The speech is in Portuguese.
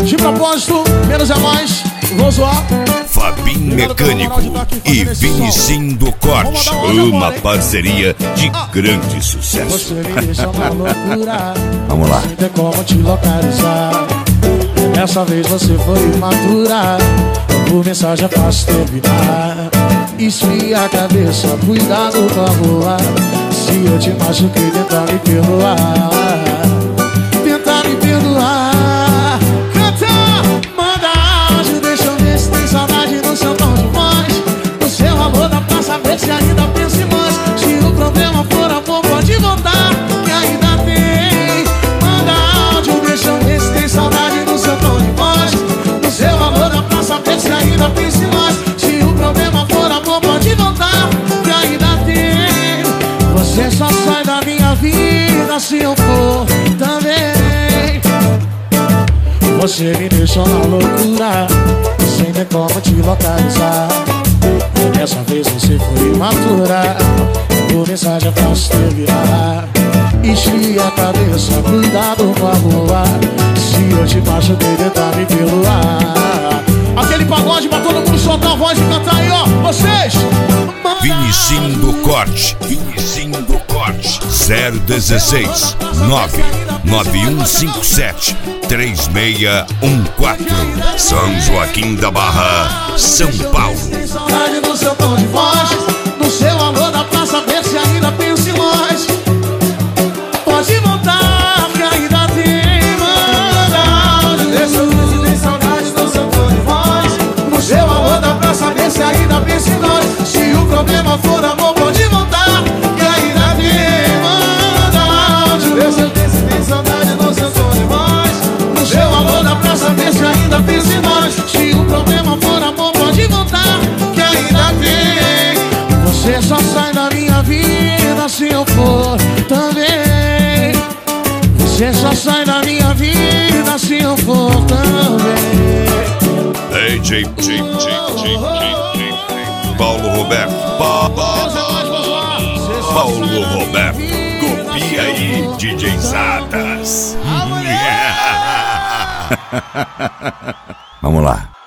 De propósito, menos é mais. Vou zoar. Fabim Mecânico e Vinicim do Corte. Uma parceria de grande sucesso. Você me deixa uma loucura. Vamos lá. Não tem como te localizar. Dessa vez você foi imatura. Por mensagem é fácil terminar. Esfria a cabeça, cuidado com a rua. Se eu te machuquei, tenta me perdoar. Tenta me perdoar. Canta, manda áudio, deixa eu ver se tem saudade no seu tom de voz. No seu amor dá pra saber se ainda pensa em nós. Se o problema for amor, pode voltar, que ainda tem. Manda áudio, deixa eu ver se tem saudade no seu tom de voz. No seu amor dá pra saber se ainda pensa em nós. Se o problema for amor, pode voltar, que ainda tem. Você só sai da minha vida se eu for também. Você me deixou na loucura, sem ter como te localizar. Dessa vez você foi imatura. Por mensagem é fácil te virar. Esfria a cabeça, cuidado com a rua. Se eu te machuquei, tenta me perdoar. Aquele pagode pra todo mundo soltar a voz e cantar aí, ó. Vocês! Vinicim do Corte. Vinicim do Corte. 016 99157 3614. São Joaquim da Barra, São Paulo. Tem saudade do seu tom de voz. No seu amor dá pra saber se ainda pensa em nós. Pode voltar, que ainda tem. Manda áudio, deixa eu ver se tem saudade do seu tom de voz. No seu amor dá pra saber se ainda pensa em nós. Se o problema for amor, pode voltar, que ainda tem. Manda áudio, deixa eu ver se tem saudade do seu tom de voz. No seu amor dá pra saber se ainda pensa em nós. Se o problema for amor, pode voltar, que ainda tem. Você só sai da minha vida se eu for também. Você só sai da minha vida se eu for também. DJ Paulo Roberto. Paulo Roberto. Copia aí, DJ Zatas. Vamos lá.